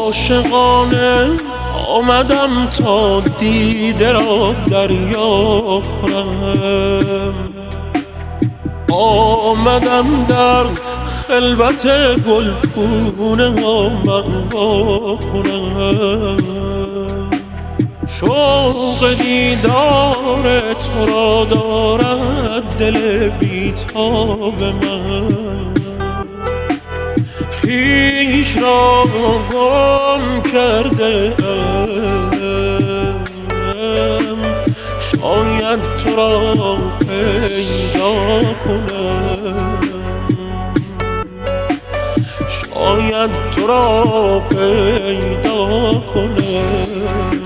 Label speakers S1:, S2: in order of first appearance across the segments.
S1: عاشقانه آمدم تا دیده را دریا کنم، آمدم در خلوت گلگونه ها مأوا کنم. شوق دیدار تو را دارد دل بیتاب من، خویش را گم کرده ام، شاید تو را پیدا کنم، شاید تو را پیدا کنم.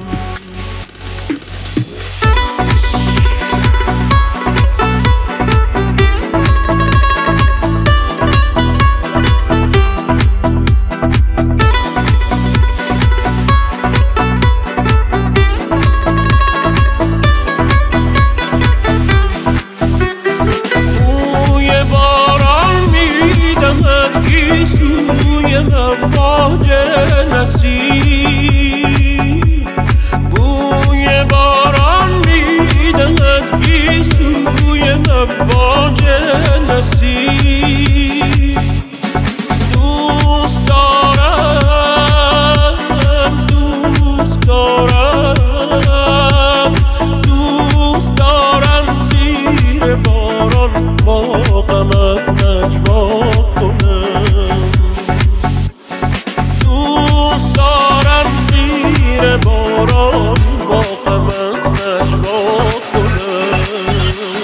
S1: سوی مواج نسیم، بوی باران میدهد که سوی مواج نسیم. دوست دارم، دوست دارم، دوست دارم زیر باران با غمت نجوا کنم، دوست دارم زیر باران با غمت نجوا کنم.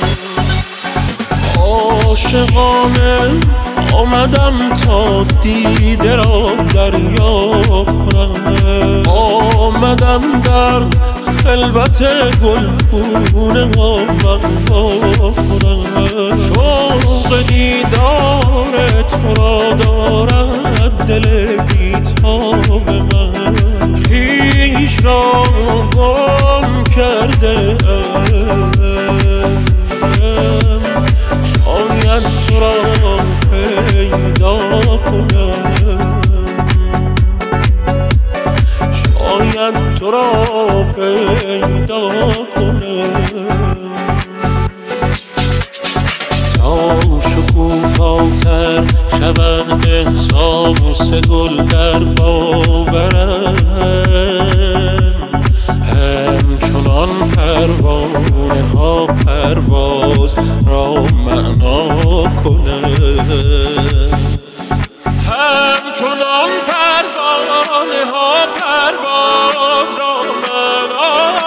S1: عاشقانه آمدم تا دیده را دریا کنم، آمدم در خلوت گلگونه ها مأوا کنم. شوق دیدار تو را دارد دل بیتاب من، خویش را گم کرده ام، شاید تو را پیدا کنم، شاید تو را پیدا کنم. تا شکوفاتر شود احساس گل در باورم، همچنان پروانه ها پرواز را معنا کنم، همچنان پروانه ها پرواز را معنا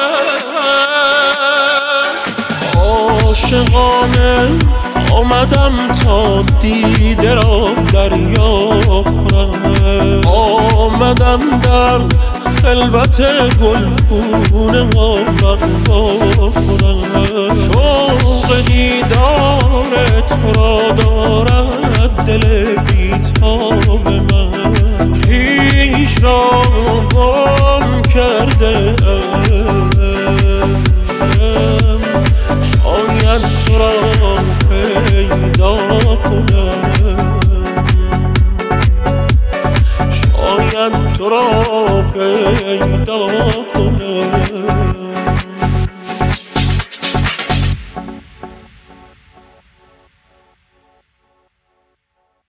S1: کنم. عاشقانه آمدم تا دیده را دریا کنم، آمدم در خلوت گلگونه ها مأوا کنم. شوق دیدار تو را دارد دل بیتاب من، خویش را گم کرده ام، شاید تو را پیدا کنم، شاید تو را پیدا کنم.